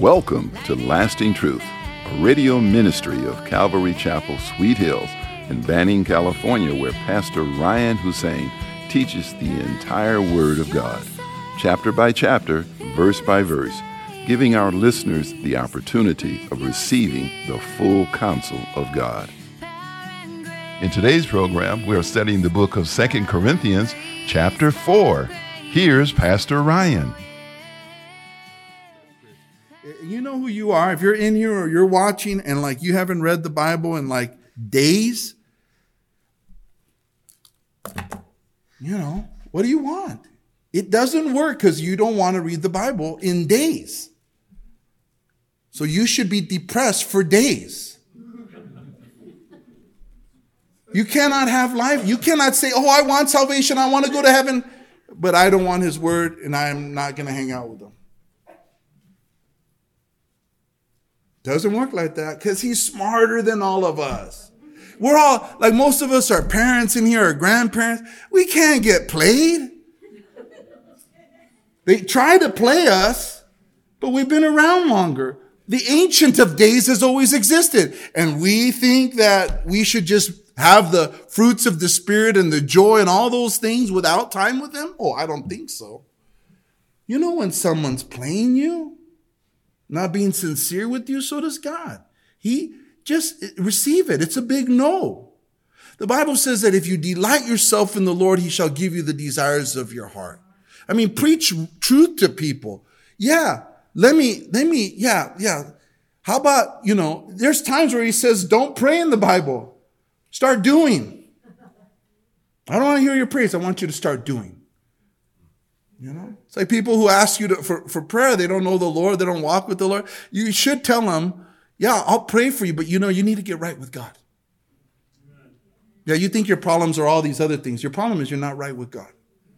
Welcome to Lasting Truth, a radio ministry of Calvary Chapel, Sweet Hills in Banning, California, where Pastor Ryan Hussein teaches the entire Word of God, chapter by chapter, verse by verse, giving our listeners the opportunity of receiving the full counsel of God. In today's program, we are studying the book of 2 Corinthians, chapter 4. Here's Pastor Ryan. You know who you are. If you're in here or you're watching and you haven't read the Bible in days, what do you want? It doesn't work because you don't want to read the Bible in days. So you should be depressed for days. You cannot have life. You cannot say, I want salvation. I want to go to heaven, but I don't want his word and I'm not going to hang out with him. Doesn't work like that because he's smarter than all of us. We're all, most of us are parents in here or grandparents. We can't get played. They try to play us, but we've been around longer. The Ancient of Days has always existed. And we think that we should just have the fruits of the Spirit and the joy and all those things without time with him? I don't think so. You know when someone's playing you? Not being sincere with you, so does God. He just receive it. It's a big no. The Bible says that if you delight yourself in the Lord, he shall give you the desires of your heart. Preach truth to people. Yeah. How about, there's times where he says, don't pray in the Bible. Start doing. I don't want to hear your praise. I want you to start doing. It's like people who ask you for prayer. They don't know the Lord. They don't walk with the Lord. You should tell them, I'll pray for you, but you need to get right with God. Yeah, you think your problems are all these other things. Your problem is you're not right with God.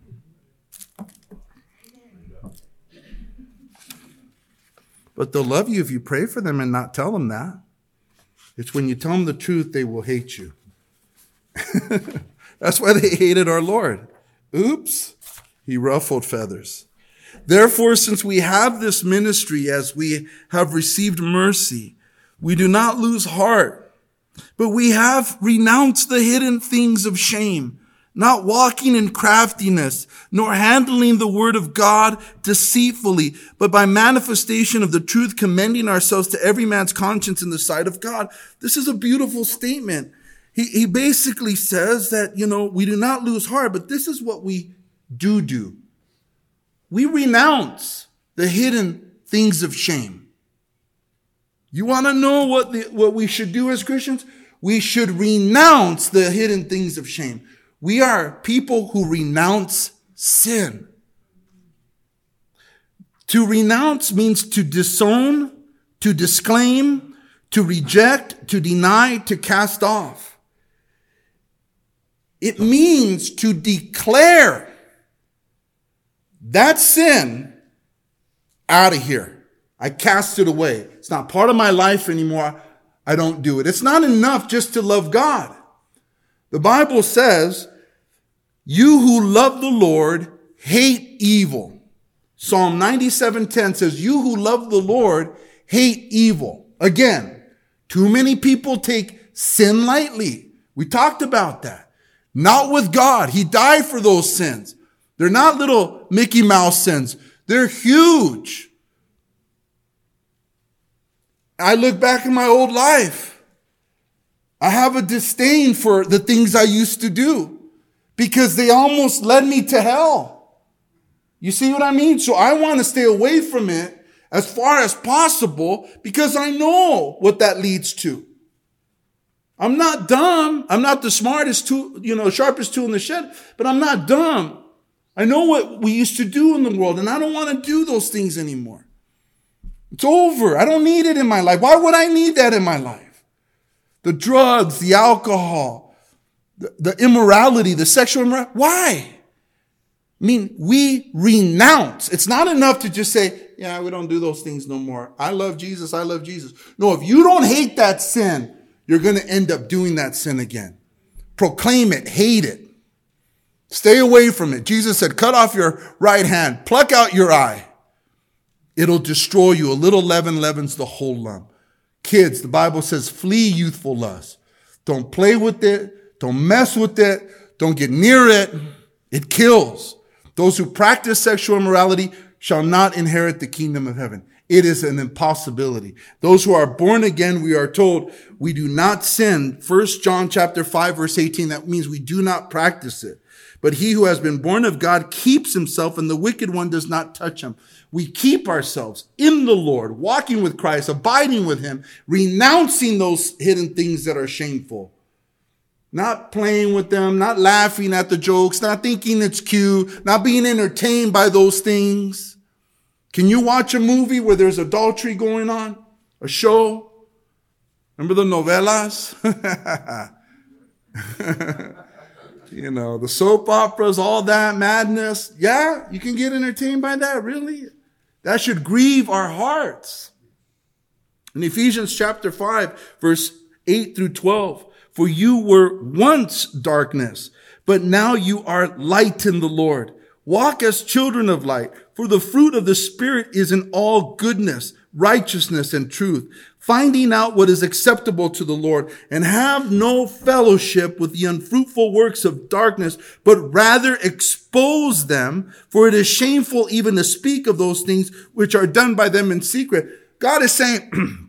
But they'll love you if you pray for them and not tell them that. It's when you tell them the truth, they will hate you. That's why they hated our Lord. Oops. He ruffled feathers. Therefore, since we have this ministry as we have received mercy, we do not lose heart, but we have renounced the hidden things of shame, not walking in craftiness, nor handling the word of God deceitfully, but by manifestation of the truth, commending ourselves to every man's conscience in the sight of God. This is a beautiful statement. He basically says that, we do not lose heart, but this is what we do. We renounce the hidden things of shame. You want to know what we should do as Christians? We should renounce the hidden things of shame. We are people who renounce sin. To renounce means to disown, to disclaim, to reject, to deny, to cast off. It means to declare that sin out of here. I cast it away. It's not part of my life anymore. I don't do it. It's not enough just to love God. The Bible says, you who love the Lord hate evil. Psalm 97:10 says, you who love the Lord hate evil. Again, too many people take sin lightly. We talked about that. Not with God. He died for those sins. They're not little Mickey Mouse sins. They're huge. I look back in my old life. I have a disdain for the things I used to do because they almost led me to hell. You see what I mean? So I want to stay away from it as far as possible because I know what that leads to. I'm not dumb. I'm not the smartest tool, sharpest tool in the shed, but I'm not dumb. I know what we used to do in the world, and I don't want to do those things anymore. It's over. I don't need it in my life. Why would I need that in my life? The drugs, the alcohol, the immorality, the sexual immorality. Why? We renounce. It's not enough to just say, we don't do those things no more. I love Jesus. I love Jesus. No, if you don't hate that sin, you're going to end up doing that sin again. Proclaim it. Hate it. Stay away from it. Jesus said, cut off your right hand, pluck out your eye. It'll destroy you. A little leaven leavens the whole lump. Kids, the Bible says, flee youthful lust. Don't play with it. Don't mess with it. Don't get near it. It kills. Those who practice sexual immorality shall not inherit the kingdom of heaven. It is an impossibility. Those who are born again, we are told, we do not sin. 1 John chapter 5, verse 18, that means we do not practice it. But he who has been born of God keeps himself, and the wicked one does not touch him. We keep ourselves in the Lord, walking with Christ, abiding with him, renouncing those hidden things that are shameful. Not playing with them, not laughing at the jokes, not thinking it's cute, not being entertained by those things. Can you watch a movie where there's adultery going on? A show? Remember the novelas? You know, the soap operas, all that madness. Yeah, you can get entertained by that, really? That should grieve our hearts. In Ephesians chapter 5, verse 8 through 12, for you were once darkness, but now you are light in the Lord. Walk as children of light, for the fruit of the Spirit is in all goodness, righteousness, and truth, finding out what is acceptable to the Lord, and have no fellowship with the unfruitful works of darkness, but rather expose them, for it is shameful even to speak of those things which are done by them in secret. God is saying,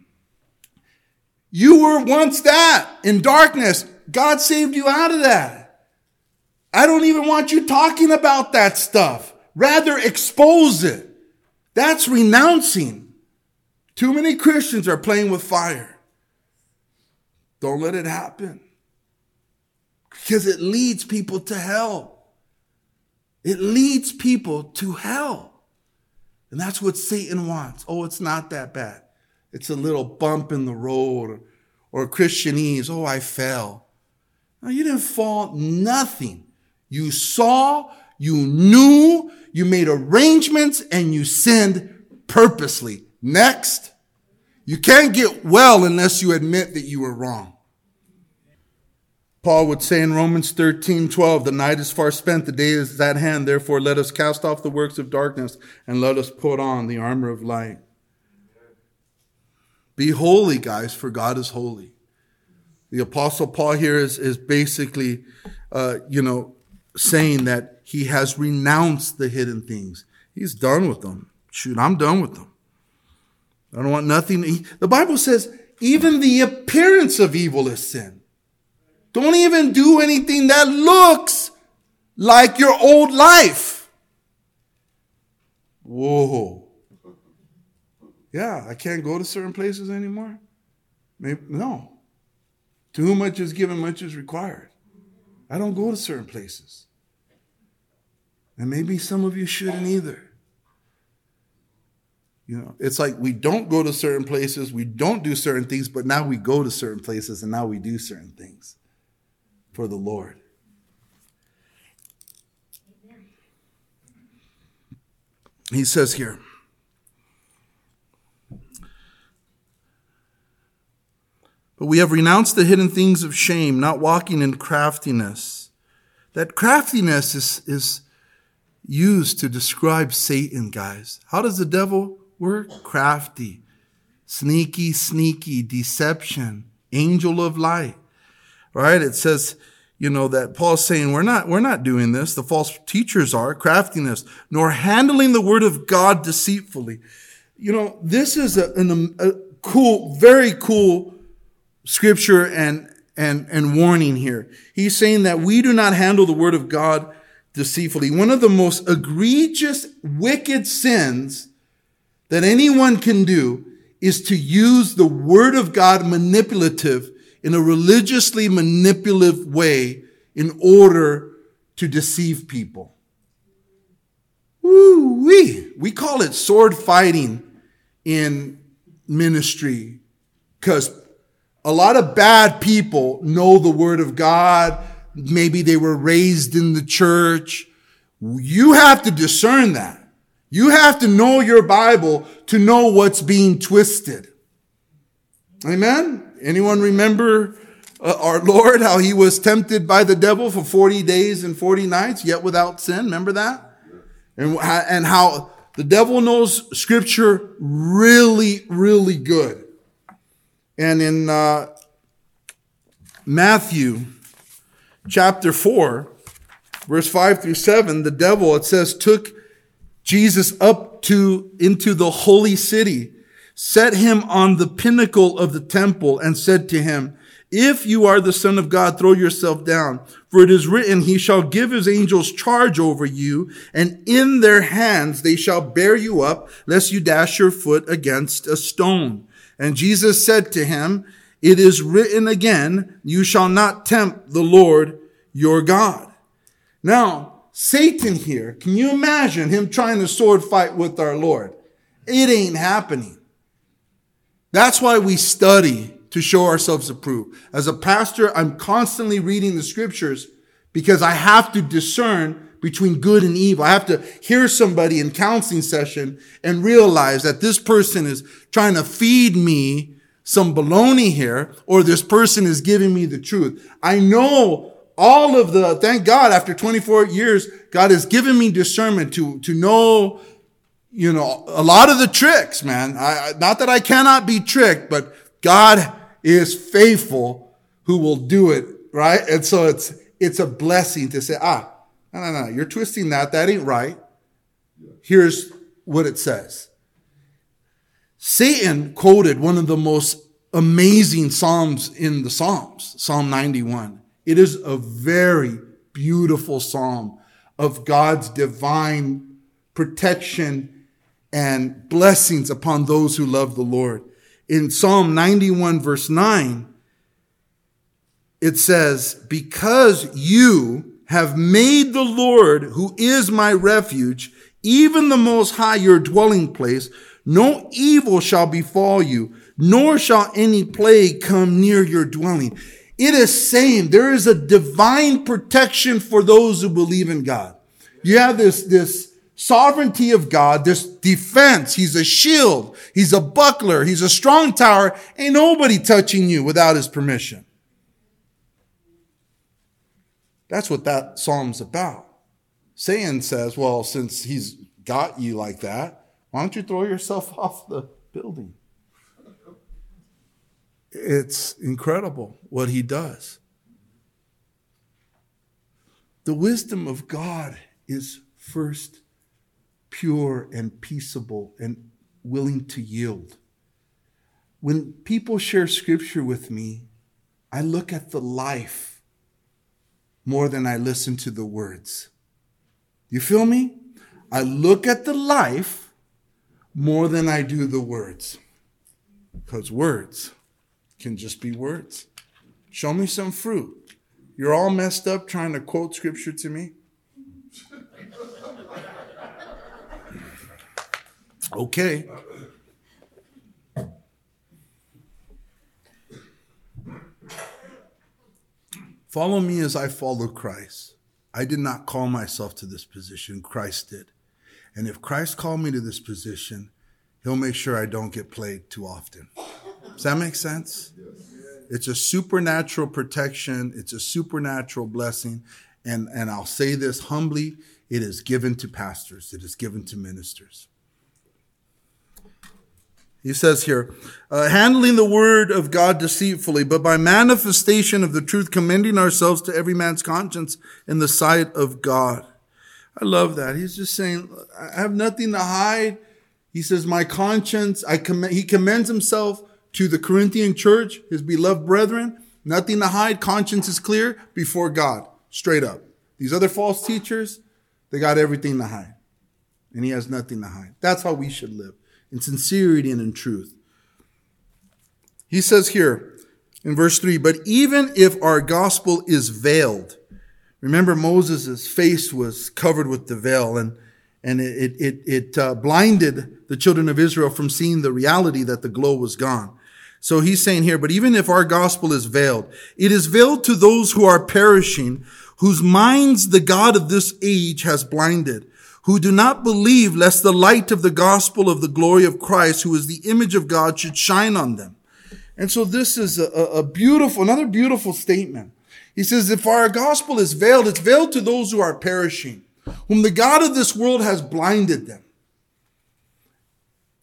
you were once that in darkness. God saved you out of that. I don't even want you talking about that stuff. Rather expose it. That's renouncing. Too many Christians are playing with fire. Don't let it happen. Because it leads people to hell. It leads people to hell. And that's what Satan wants. Oh, it's not that bad. It's a little bump in the road or Christianese. Oh, I fell. No, you didn't fall. Nothing. You saw, you knew, you made arrangements, and you sinned purposely. Next. You can't get well unless you admit that you were wrong. Paul would say in Romans 13:12, the night is far spent, the day is at hand. Therefore, let us cast off the works of darkness and let us put on the armor of light. Be holy, guys, for God is holy. The Apostle Paul here is basically, saying that he has renounced the hidden things. He's done with them. Shoot, I'm done with them. I don't want nothing. The Bible says even the appearance of evil is sin. Don't even do anything that looks like your old life. Whoa. Yeah, I can't go to certain places anymore. Maybe, no. To whom much is given, much is required. I don't go to certain places. And maybe some of you shouldn't either. You know, it's like we don't go to certain places, we don't do certain things, but now we go to certain places and now we do certain things for the Lord. Amen. He says here, but we have renounced the hidden things of shame, not walking in craftiness. That craftiness is used to describe Satan, guys. How does the devil work? Crafty, sneaky, deception, angel of light. Right? It says, that Paul's saying we're not doing this. The false teachers are craftiness, nor handling the word of God deceitfully. This is a cool, very cool scripture and warning here. He's saying that we do not handle the word of God deceitfully. One of the most egregious, wicked sins that anyone can do is to use the word of God in a religiously manipulative way in order to deceive people. Woo-wee. We call it sword fighting in ministry because a lot of bad people know the word of God. Maybe they were raised in the church. You have to discern that. You have to know your Bible to know what's being twisted. Amen? Anyone remember our Lord, how he was tempted by the devil for 40 days and 40 nights, yet without sin? Remember that? And how The devil knows Scripture really, really good. And in Matthew chapter 4, verse 5 through 7, the devil, it says, took Jesus up into the holy city, set him on the pinnacle of the temple, and said to him, if you are the Son of God, throw yourself down. For it is written, he shall give his angels charge over you, and in their hands they shall bear you up, lest you dash your foot against a stone. And Jesus said to him, it is written again, you shall not tempt the Lord your God. Now, Satan here, can you imagine him trying to sword fight with our Lord? It ain't happening. That's why we study to show ourselves approved. As a pastor, I'm constantly reading the Scriptures because I have to discern between good and evil. I have to hear somebody in counseling session and realize that this person is trying to feed me some baloney here, or this person is giving me the truth. I know all of thank God, after 24 years, God has given me discernment to know, a lot of the tricks, man. Not that I cannot be tricked, but God is faithful who will do it, right? And so it's a blessing to say, no, you're twisting that. That ain't right. Here's what it says. Satan quoted one of the most amazing Psalms in the Psalms, Psalm 91. It is a very beautiful Psalm of God's divine protection and blessings upon those who love the Lord. In Psalm 91, verse 9, it says, because you have made the Lord, who is my refuge, even the Most High, your dwelling place, no evil shall befall you, nor shall any plague come near your dwelling. It is saying there is a divine protection for those who believe in God. You have this sovereignty of God, this defense. He's a shield. He's a buckler. He's a strong tower. Ain't nobody touching you without his permission. That's what that psalm's about. Satan says, well, since he's got you like that, why don't you throw yourself off the building? It's incredible what he does. The wisdom of God is first pure and peaceable and willing to yield. When people share Scripture with me, I look at the life more than I listen to the words. You feel me? I look at the life more than I do the words. Because words can just be words. Show me some fruit. You're all messed up trying to quote Scripture to me? Okay. Follow me as I follow Christ. I did not call myself to this position. Christ did. And if Christ called me to this position, he'll make sure I don't get plagued too often. Does that make sense? Yes. It's a supernatural protection. It's a supernatural blessing. And I'll say this humbly, it is given to pastors. It is given to ministers. He says here, handling the word of God deceitfully, but by manifestation of the truth, commending ourselves to every man's conscience in the sight of God. I love that. He's just saying, I have nothing to hide. He says, my conscience, he commends himself to the Corinthian church, his beloved brethren. Nothing to hide. Conscience is clear before God, straight up. These other false teachers, they got everything to hide. And he has nothing to hide. That's how we should live, in sincerity and in truth. He says here in verse 3, but even if our gospel is veiled, remember Moses' face was covered with the veil, and it blinded the children of Israel from seeing the reality that the glow was gone. So he's saying here, but even if our gospel is veiled, it is veiled to those who are perishing, whose minds the God of this age has blinded, who do not believe lest the light of the gospel of the glory of Christ, who is the image of God, should shine on them. And so this is another beautiful statement. He says, if our gospel is veiled, it's veiled to those who are perishing, whom the God of this world has blinded them.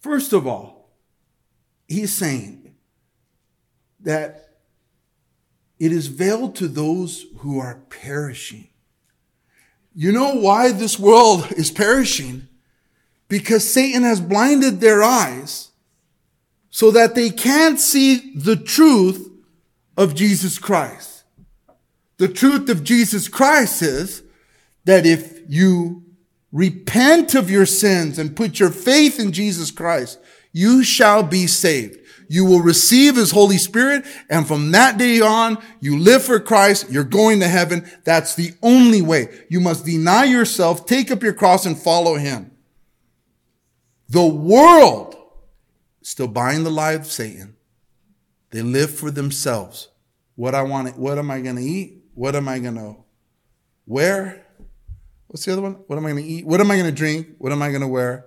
First of all, he's saying that it is veiled to those who are perishing. You know why this world is perishing? Because Satan has blinded their eyes so that they can't see the truth of Jesus Christ. The truth of Jesus Christ is that if you repent of your sins and put your faith in Jesus Christ, you shall be saved. You will receive his Holy Spirit, and from that day on, you live for Christ, you're going to heaven. That's the only way. You must deny yourself, take up your cross, and follow him. The world is still buying the lie of Satan. They live for themselves. What am I going to eat? What am I going to wear? What's the other one? What am I going to eat? What am I going to drink? What am I going to wear?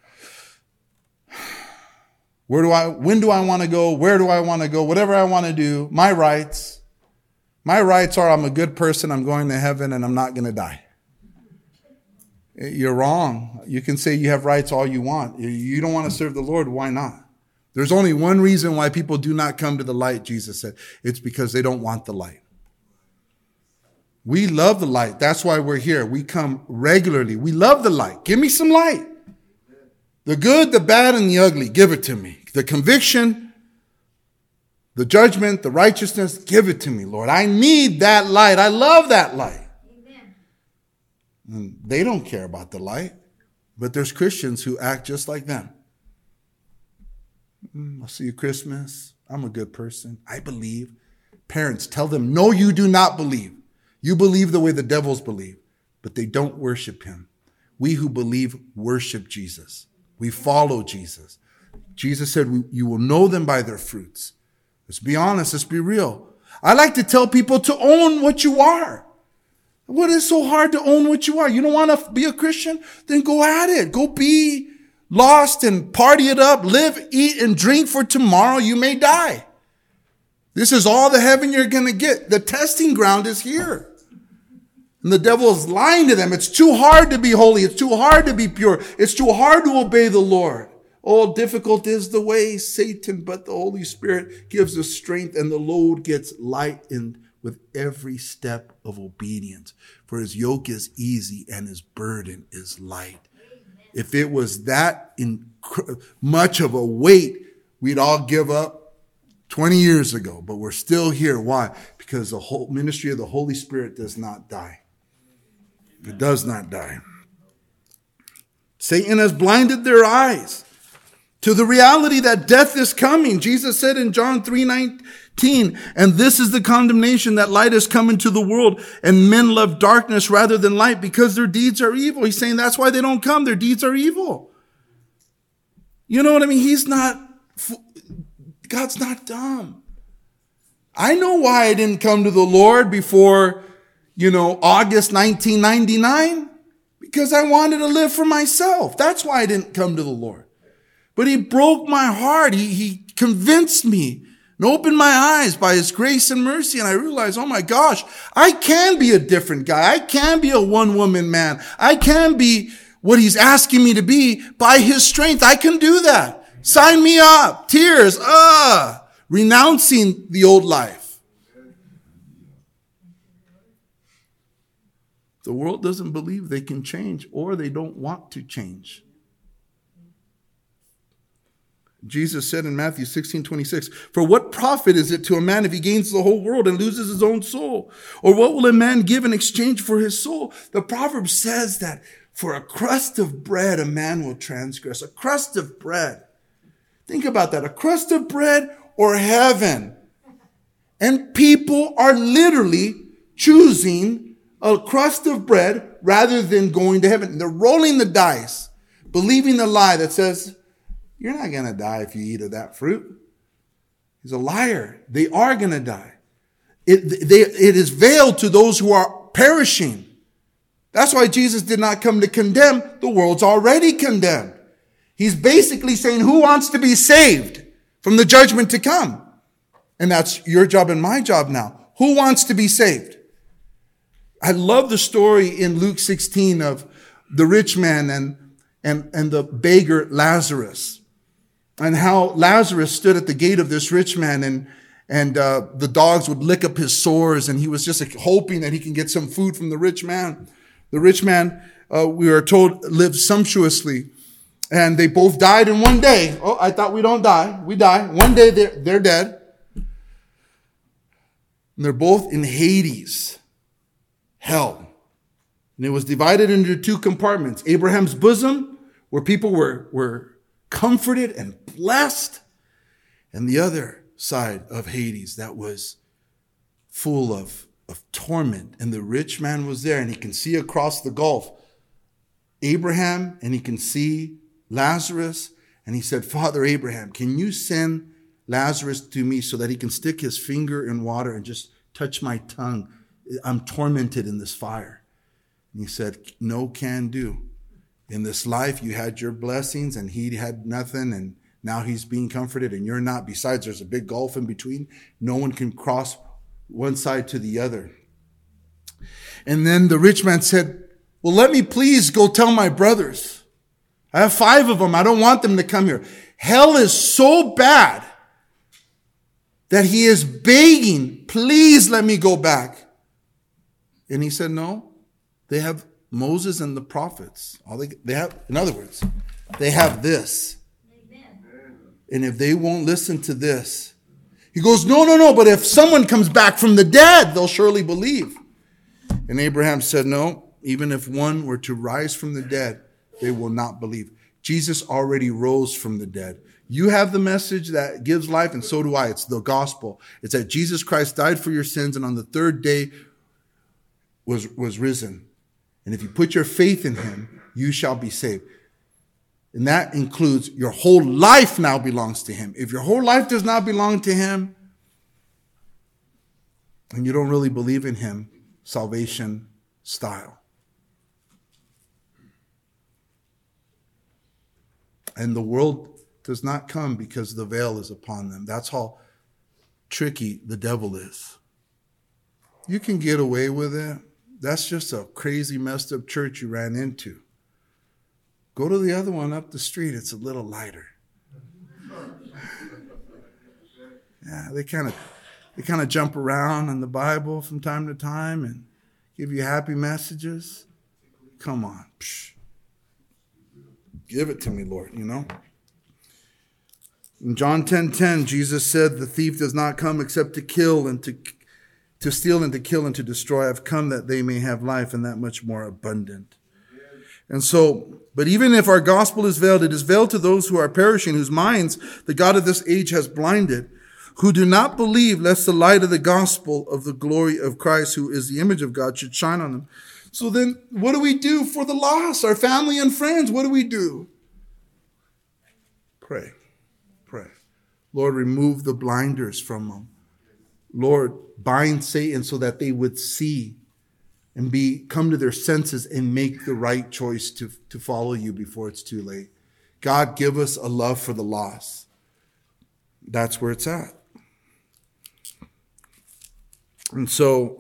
When do I want to go? Where do I want to go? Whatever I want to do. My rights. My rights are I'm a good person, I'm going to heaven, and I'm not going to die. You're wrong. You can say you have rights all you want. You don't want to serve the Lord. Why not? There's only one reason why people do not come to the light, Jesus said. It's because they don't want the light. We love the light. That's why we're here. We come regularly. We love the light. Give me some light. The good, the bad, and the ugly, give it to me. The conviction, the judgment, the righteousness, give it to me, Lord. I need that light. I love that light. Amen. And they don't care about the light, but there's Christians who act just like them. I'll see you Christmas. I'm a good person. I believe. Parents, tell them, no, you do not believe. You believe the way the devils believe, but they don't worship him. We who believe worship Jesus. We follow Jesus. Jesus said, you will know them by their fruits. Let's be honest. Let's be real. I like to tell people to own what you are. What is so hard to own what you are? You don't want to be a Christian? Then go at it. Go be lost and party it up. Live, eat, and drink, for tomorrow you may die. This is all the heaven you're going to get. The testing ground is here. And the devil is lying to them. It's too hard to be holy. It's too hard to be pure. It's too hard to obey the Lord. Oh, difficult is the way, Satan, but the Holy Spirit gives us strength, and the load gets lightened with every step of obedience. For his yoke is easy and his burden is light. Amen. If it was that much of a weight, we'd all give up 20 years ago, but we're still here. Why? Because the whole ministry of the Holy Spirit does not die. It does not die. Satan has blinded their eyes to the reality that death is coming. Jesus said in John 3:19, and this is the condemnation, that light has come into the world, and men love darkness rather than light because their deeds are evil. He's saying that's why they don't come. Their deeds are evil. You know what I mean? God's not dumb. I know why I didn't come to the Lord before, August 1999, because I wanted to live for myself. That's why I didn't come to the Lord. But he broke my heart. He convinced me and opened my eyes by his grace and mercy. And I realized, oh my gosh, I can be a different guy. I can be a one-woman man. I can be what he's asking me to be by his strength. I can do that. Sign me up. Tears. Renouncing the old life. The world doesn't believe they can change, or they don't want to change. Jesus said in Matthew 16:26, for what profit is it to a man if he gains the whole world and loses his own soul? Or what will a man give in exchange for his soul? The proverb says that for a crust of bread, a man will transgress. A crust of bread. Think about that. A crust of bread or heaven. And people are literally choosing a crust of bread rather than going to heaven. They're rolling the dice, believing the lie that says, you're not going to die if you eat of that fruit. He's a liar. They are going to die. It is veiled to those who are perishing. That's why Jesus did not come to condemn. The world's already condemned. He's basically saying, who wants to be saved from the judgment to come? And that's your job and my job now. Who wants to be saved? I love the story in Luke 16 of the rich man and the beggar Lazarus. and how Lazarus stood at the gate of this rich man, and the dogs would lick up his sores, and he was just hoping that he can get some food from the rich man. The rich man, we are told, lived sumptuously, and they both died in one day. Oh, I thought we don't die. We die. One day they're dead. And they're both in Hades, hell. And it was divided into two compartments. Abraham's bosom, where people were comforted and blessed, and the other side of Hades that was full of torment. And the rich man was there, and he can see across the gulf Abraham, and he can see Lazarus. And he said, Father Abraham, can you send Lazarus to me so that he can stick his finger in water and just touch my tongue? I'm tormented in this fire. And he said, no can do. In this life, you had your blessings and he had nothing, and now he's being comforted and you're not. Besides, there's a big gulf in between. No one can cross one side to the other. And then the rich man said, well, let me please go tell my brothers. I have 5 of them. I don't want them to come here. Hell is so bad that he is begging, please let me go back. And he said, no, they have Moses and the prophets. They have, in other words, they have this. Amen. And if they won't listen to this, he goes, no, but if someone comes back from the dead, they'll surely believe. And Abraham said, no, even if one were to rise from the dead, they will not believe. Jesus already rose from the dead. You have the message that gives life, and so do I. It's the gospel. It's that Jesus Christ died for your sins, and on the 3rd day was risen. And if you put your faith in him, you shall be saved. And that includes your whole life now belongs to him. If your whole life does not belong to him, and you don't really believe in him, salvation style. And the world does not come because the veil is upon them. That's how tricky the devil is. You can get away with it. That's just a crazy, messed up church you ran into. Go to the other one up the street. It's a little lighter. Yeah, they kind of jump around in the Bible from time to time and give you happy messages. Come on. Psh. Give it to me, Lord, you know. In John 10:10, Jesus said, the thief does not come except to kill and to steal and to kill and to destroy. I've come that they may have life, and that much more abundant. And so, but even if our gospel is veiled, it is veiled to those who are perishing, whose minds the God of this age has blinded, who do not believe, lest the light of the gospel of the glory of Christ, who is the image of God, should shine on them. So then, what do we do for the lost, our family and friends? What do we do? Pray. Pray. Lord, remove the blinders from them. Lord, bind Satan so that they would see and come to their senses and make the right choice to follow you before it's too late. God, give us a love for the lost. That's where it's at. And so,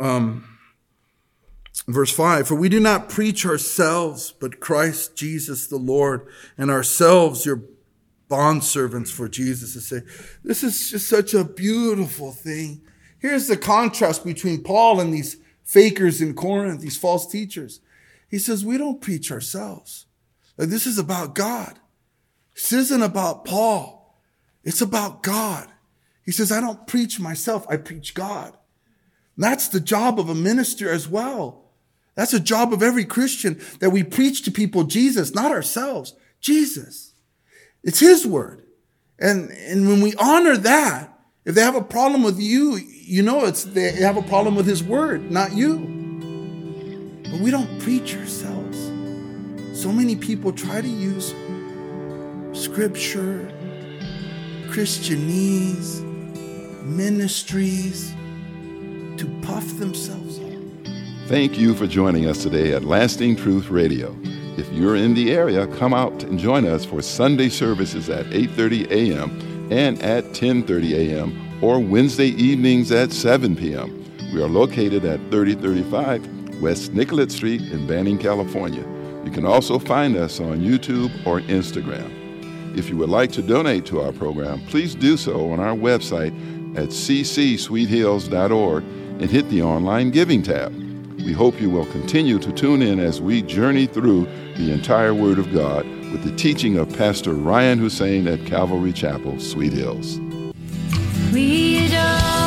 verse 5, for we do not preach ourselves, but Christ Jesus the Lord, and ourselves your bondservants for Jesus' sake. This is just such a beautiful thing. Here's the contrast between Paul and these fakers in Corinth, these false teachers. He says, we don't preach ourselves. Like, this is about God. This isn't about Paul. It's about God. He says, I don't preach myself. I preach God. And that's the job of a minister as well. That's a job of every Christian, that we preach to people Jesus, not ourselves, Jesus. It's his word. And when we honor that, if they have a problem with you, you know they have a problem with his word, not you. But we don't preach ourselves. So many people try to use scripture, Christianese, ministries to puff themselves up. Thank you for joining us today at Lasting Truth Radio. If you're in the area, come out and join us for Sunday services at 8:30 a.m. and at 10:30 a.m. or Wednesday evenings at 7 p.m. We are located at 3035 West Nicollet Street in Banning, California. You can also find us on YouTube or Instagram. If you would like to donate to our program, please do so on our website at ccsweethills.org and hit the online giving tab. We hope you will continue to tune in as we journey through the entire Word of God with the teaching of Pastor Ryan Hussein at Calvary Chapel, Sweet Hills. We adore